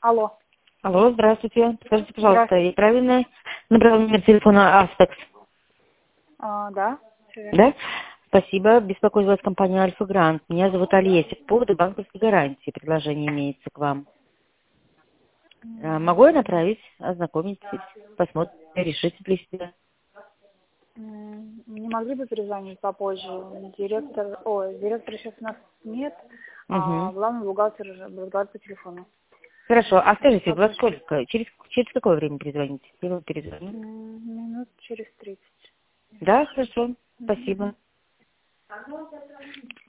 Алло. Алло, здравствуйте. Скажите, пожалуйста, я Здравствуйте. правильно набрала номер телефона Астекс? Да, всё верно. Да? Спасибо. Беспокоит вас компания Альфа Грант. Меня зовут Олеся. По поводу банковской гарантии предложение имеется к вам. Могу я направить? Ознакомитесь, посмотрите, решите для себя. Не могли бы перезвонить попозже? Директора сейчас у нас нет, Угу. главный бухгалтер по телефону. Хорошо. А скажите, во Попозже. сколько? Через какое время перезвоните? Я вам перезвоню. Минут через 30. Да, хорошо. Мгм. Спасибо.